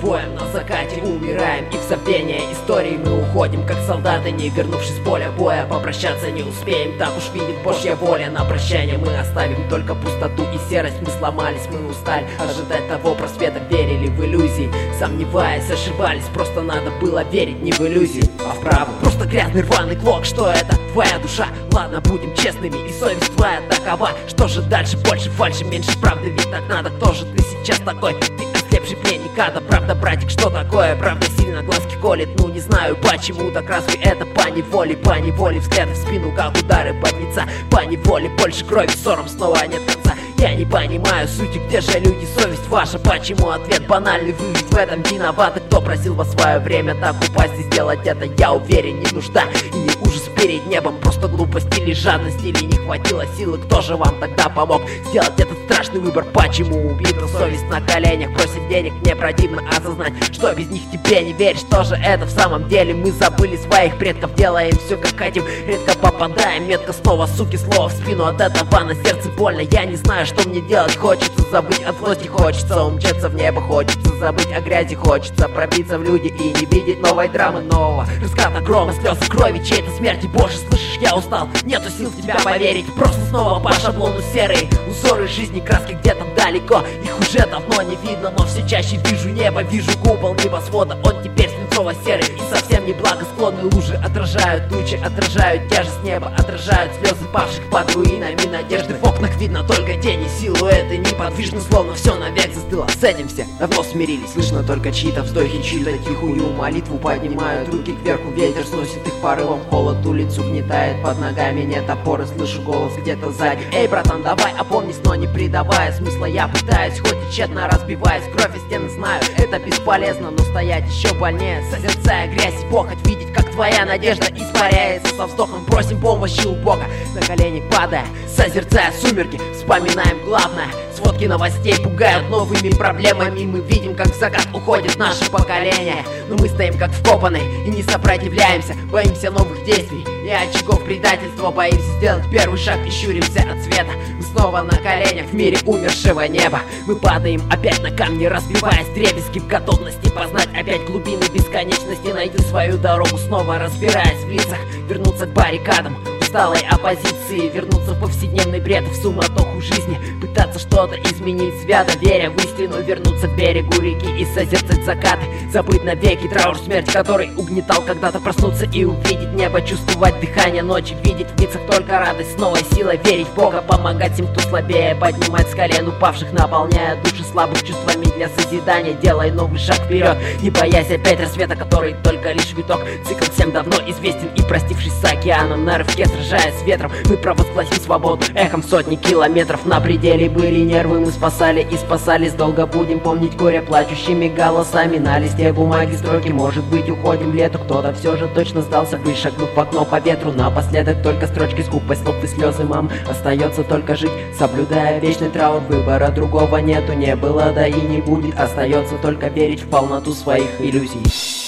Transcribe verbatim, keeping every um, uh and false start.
боем на закате умираем, и в забвение истории мы уходим, как солдаты, не вернувшись с поля боя. Попрощаться не успеем, так уж видит Божья воля. На прощание мы оставим только пустоту и серость. Мы сломались, мы устали ожидать того просвета, верили в иллюзии, сомневаясь, ошибались. Просто надо было верить не в иллюзии, а в правду. Просто грязный рваный клок, что это твоя душа. Ладно, будем честными, и совесть твоя такова. Что же дальше? Больше фальши, меньше правды, ведь так надо. Кто же ты сейчас такой? Ты ослепший пленник ада. Правда, братик, что такое? Правда сильно глазки колет. Ну не знаю почему, так разве это по неволе? По неволе взгляд в спину, как удары поднятся. По неволе больше крови, ссором снова нет конца. Я не понимаю сути, где же люди, совесть ваша? Почему ответ банальный? Вы ведь в этом виноваты. Кто просил во свое время так упасть и сделать это? Я уверен, не нужда и не ужас перед небом. Просто глупость или жадность, или не хватило силы. Кто же вам тогда помог сделать этот страшный выбор? Почему убита совесть на коленях? Просит денег, мне противно осознать, что без них тебе не веришь. Что же это в самом деле? Мы забыли своих предков, делаем все как хотим, редко попадаем метко. Снова, суки, слово в спину, от этого на сердце больно. Я не знаю, что мне делать. Хочется забыть от злости, хочется умчаться в небо, хочется забыть о грязи, хочется пробиться в люди и не видеть новой драмы, нового раската грома, слез крови, чьей-то смерти. Боже, слышишь, я устал, нету сил в тебя поверить. Просто снова по шаблону серые узоры жизни, краски где-то далеко. Их уже давно не видно, но все чаще вижу небо, вижу купол небосвода. Он теперь свинцово-серый и совсем не благосклонный. Лужи отражают тучи, отражают тяжесть неба, отражают слезы павших под руинами надежды. В окнах видно только тени, силуэты неподвижны, словно все навек застыло. С этим все давно смирились. Слышно только чьи-то вздохи, чью-то тихую молитву. Поднимают руки кверху, ветер сносит их порывом. Холод улицу гнетает под ногами, нет опоры. Слышу голос где-то сзади: эй, братан, давай опомнись, но не придавая смысла. Я пытаюсь, хоть и тщетно разбиваясь, кровь и стены знаю, это бесполезно, но стоять еще больнее. Созерцая грязь и похоть, видеть, как твоя надежда испаряется. Со вздохом просим помощи у Бога, на колени падая, созерцая сумерки, вспоминаем главное. Сводки новостей пугают новыми проблемами. Мы видим, как в закат уходит наше поколение, но мы стоим как вкопанные и не сопротивляемся. Боимся новых действий и очагов предательства, боимся сделать первый шаг и щуримся от света. Мы снова на коленях в мире умершего неба. Мы падаем опять на камни, разбиваясь дребезги, в готовности познать опять глубины бесконечности. Найти свою дорогу, снова разбираясь в лицах, вернуться к баррикадам усталой оппозиции, вернуться в повседневный бред, в суматоху жизни, пытаться что-то изменить, свято веря в истину, вернуться к берегу реки и созерцать закаты, забыть навеки траур, смерть, который угнетал когда-то. Проснуться и увидеть небо, чувствовать дыхание ночи, видеть в лицах только радость, с новой силой верить в Бога, помогать тем, кто слабее, поднимать с колен упавших, наполняя души слабых чувствами для созидания. Делай новый шаг вперед, не боясь опять рассвета, который только лишь виток. Цикл всем давно известен, и простившись с океаном на рывке, сражаясь с ветром, мы провозгласим свободу эхом сотни километров. На пределе были нервы, мы спасали и спасались. Долго будем помнить горе плачущими голосами. На листе бумаги строки, может быть, уходим в лету. Кто-то все же точно сдался, вышагнув в окно по ветру. Напоследок только строчки, скупость слов и слезы мам. Остается только жить, соблюдая вечный траур. Выбора другого нету, не было, да и не будет. Остается только верить в полноту своих иллюзий.